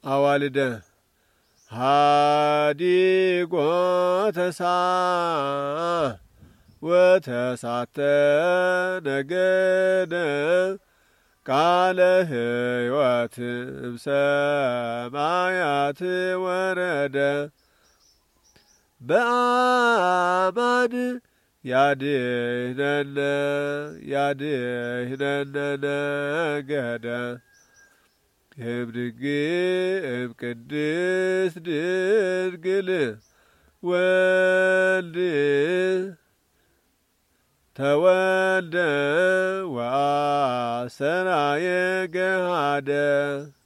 አዋልደ ሃዲጎ ተሳ ወተሳተ ነገደ ቃለ ሕይወት እምሰማያት ወረደ በአማን ያድኅነነ ነገደ እምቅድስት ድንግል ወልድ ተወልደ ወአሰራየ ገሃደ